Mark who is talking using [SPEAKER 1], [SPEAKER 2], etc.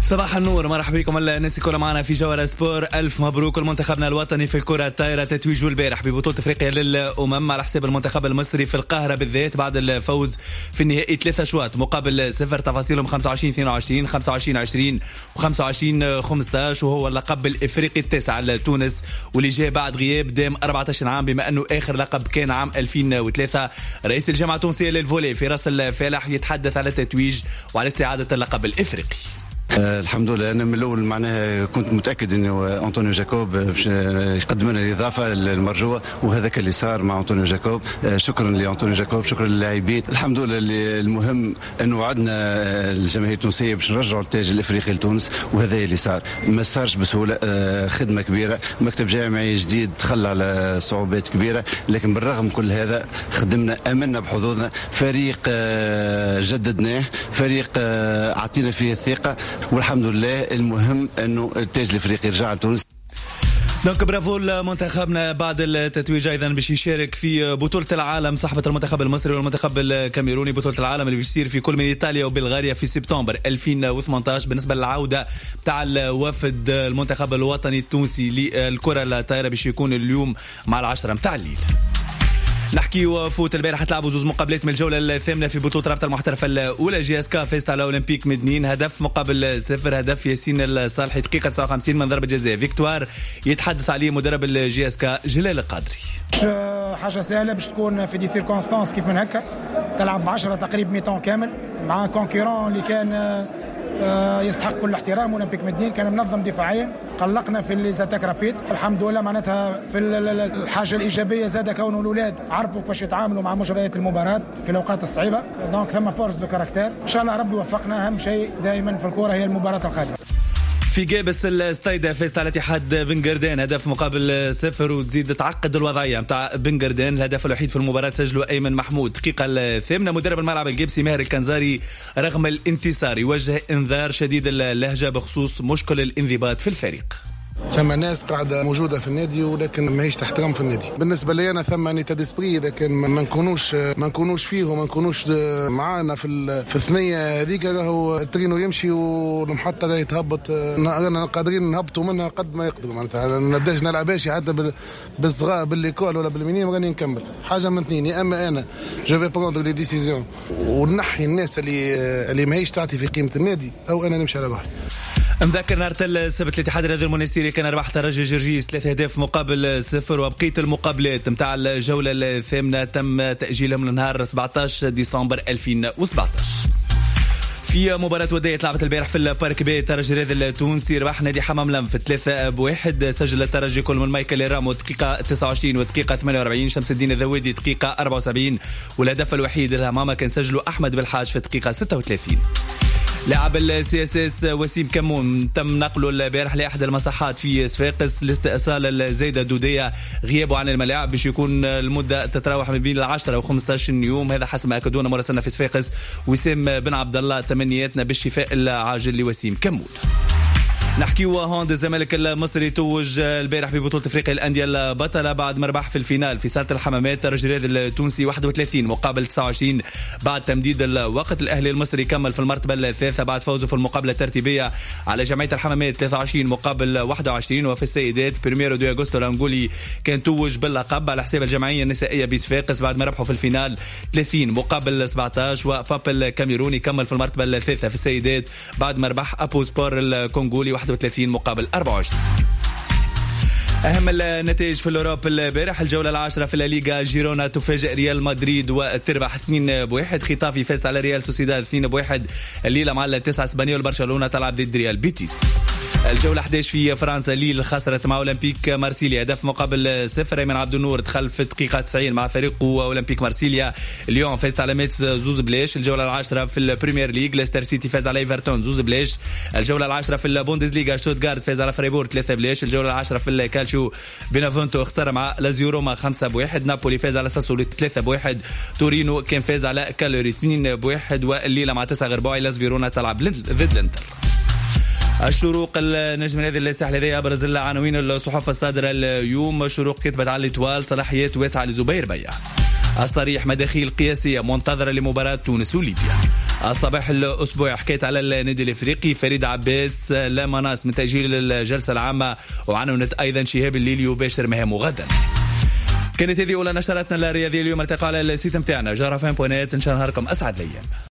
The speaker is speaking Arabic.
[SPEAKER 1] صباح النور، مرحبا بكم الناس كلها معنا في جوهر سبور. ألف مبروك المنتخبنا الوطني في الكرة الطايرة، تتويجه البارح ببطولة أفريقيا للأمم على حساب المنتخب المصري في القاهرة بالذات بعد الفوز في النهائي 3 أشواط مقابل 0. تفاصيلهم 25-22 25-20 و25-15، وهو اللقب الإفريقي التاسع لتونس واللي جاء بعد غياب دام 14 عام، بما أنه آخر لقب كان عام 2003. رئيس الجامعة التونسية للفولي في راس الفالح يتحدث على التتويج وعلى استعادة اللقب الإفريقي.
[SPEAKER 2] الحمد لله. أنا من الأول معناها كنت متأكد إنه أنطونيو جاكوب باش يقدم لنا الإضافة المرجوة، وهذاك اللي صار مع أنطونيو جاكوب. شكرا لأنطونيو جاكوب، شكرا للاعبين. الحمد لله. المهم أنه وعدنا الجماهير التونسية باش نرجعوا التاج الإفريقي لتونس، وهذا اللي صار. ما صارش بسهولة، خدمة كبيرة، مكتب جامعي جديد تخلى على صعوبات كبيرة، لكن بالرغم كل هذا خدمنا، أمنا بحظوظنا. فريق جددناه، فريق أعطينا فيه الثقة، والحمد لله. المهم انه التاج الافريقي رجع لتونس.
[SPEAKER 1] دونك برافو لمنتخبنا بعد التتويج، ايضا باش يشارك في بطوله العالم صاحبه المنتخب المصري والمنتخب الكاميروني، بطوله العالم اللي بيصير في كل من ايطاليا وبلغاريا في سبتمبر 2018. بالنسبه للعوده تاع الوفد المنتخب الوطني التونسي للكره الطايره باش يكون اليوم مع 10 متاع الليل. نحكي وفوت. البارح تلعبوا زوز مقابلات من الجولة الثامنة في بطولة رابطة المحترفة الأولى. GSK فازت على أولمبيك مدنين هدف مقابل 0. هدف ياسين الصالحي دقيقة 59 من ضربة جزاء. فيكتوار يتحدث عليه مدرب GSK جلال القادري.
[SPEAKER 3] حاجة سهلة باش تكون في دي سيركونستانس كيف من هكا، تلعب ب10 تقريبا ميتون كامل مع كونكورون اللي كان يستحق كل احترام. اولمبيك مدين كان منظم دفاعيا، قلقنا في الليزاتاك رابيد. الحمد لله معناتها في الحاجه الايجابيه زاد كونه الاولاد عرفوا كيفاش يتعاملوا مع مجريات المباراه في الاوقات الصعيبه. دونك ثم فورس دو كاركتير، ان شاء الله ربي يوفقنا. اهم شيء دائما في الكوره هي المباراه القادمه.
[SPEAKER 1] في جابس الستايدة فازت على اتحاد بن قردان هدف مقابل 0، وتزيد تعقد الوضعية متاع بن قردان. الهدف الوحيد في المباراة سجله أيمن محمود دقيقة 8. مدرب الملعب الجيبسي ماهر الكنزاري رغم الانتصار يوجه انذار شديد اللهجة بخصوص مشكل الانضباط في الفريق.
[SPEAKER 4] ثم ناس قاعدة موجودة في النادي ولكن ما هيش تحترم في النادي. بالنسبة لي أنا ثم نيتا ديسبري، إذا كان ما نكونوش فيه وما نكونوش معانا في الثنية هذيك، راهو الترينو يمشي والمحطة راهي تهبط. أنا قادرين نهبطوا منها قد ما يقدروا. معناتها ما نبداش نلعباش حتى بالصغار بالليكول ولا بالمنين، راني نكمل حاجة من اثنين: يا أما أنا جو في بروندر لي ديسيزيون ونحي الناس اللي ما هيش تعطي في قيمة النادي، أو أنا نمشي على بحر.
[SPEAKER 1] مذكر نهار السبت الاتحاد الرياضي المونستيري كان ربح ترجي جرجيس 3 أهداف مقابل 0، وبقية المقابلات متاع الجولة الثامنة تم تأجيلهم لنهار 17 ديسمبر 2017. في مباراة ودية لعبت البارح في البارك بي، ترجي الرياضي التونسي ربح نادي حمام لنف 3-1. سجل الترجي كل من مايكل رامو دقيقة 29 ودقيقة 48، شمس الدين الذويدي دقيقة 74، والهدف الوحيد للهمامة كان سجله أحمد بالحاج في دقيقة 36. لاعب CSS وسيم كمون تم نقله البارح لأحد المصحات في صفاقس لاستئصال الزايدة دودية. غيابه عن الملاعب باش يكون المدة تتراوح من بين 10 و15 يوم، هذا حسب ما أكدونا مراسلنا في صفاقس وسام بن عبد الله. تمنياتنا بالشفاء العاجل لوسيم كمون. نحكي وهوند الزمالك المصري توج البارح ببطولة افريقيا الأندية البطلة بعد ما ربح في الفينال في صالة الحمامات ترجي الرياضي التونسي 31 مقابل 29 بعد تمديد الوقت. الأهلي المصري كمل في المرتبة الثالثة بعد فوزه في المقابلة الترتيبية على جمعية الحمامات 23 مقابل 21. وفي السيدات بريميرو دو أغسطو الأنغولي كان توج باللقب على حساب الجمعية النسائية بصفاقس بعد ما ربحوا في الفينال 30 مقابل 17. وفابل الكاميروني كمل في المرتبة الثالثة في السيدات بعد ما ربح أبو سبور الكونغولي 31 مقابل 24. أهم النتائج في الأوروب البارح: الجولة 10 في الليغا، جيرونا تفاجئ ريال مدريد وتربح 2-1. خطافي فاز على ريال سوسيداد 2-1. الليلة مع 9 اسبانيول برشلونة تلعب ضد ريال بيتيس. الجولة 11 في فرنسا، ليل خسرت مع أولمبيك مارسيليا هدف مقابل 0. أيمن عبد النور دخل في دقيقة 90 مع فريقه أولمبيك مارسيليا. ليون فاز على ميتس 2-0. الجولة 10 في البريمير ليج، ليستر سيتي فاز على ايفرتون 2-0. الجولة 10 في البوندسليغا، شتوتغارت فاز على فريبور 3-0. الجولة 10 في الكالشيو، بينافونتو خسر مع لازيو روما 5-1. نابولي فاز على ساسولو 3-1. تورينو كان فاز على كالوري 2-1. والليلة مع 9 غرباوي لاس فيرونا تلعب ضد الانتر. الشروق النجم الذي الساحل لديه أبرز العناوين الصحف الصادرة اليوم. الشروق كتبت على الإطوال صلاحيات واسعة لزبير بيع. الصريح مداخيل قياسية منتظرة لمباراة تونس وليبيا. الصباح الأسبوع حكيت على النادي الإفريقي، فريد عباس لا مناص من تأجيل الجلسة العامة، وعنونت أيضا شهاب الليلي يباشر مهامه غدا. كانت هذه أولى نشراتنا الرياضية اليوم. التقى على السيت متاعنا جرافين.net. إن شاء الله نهاركم أسعد الأيام.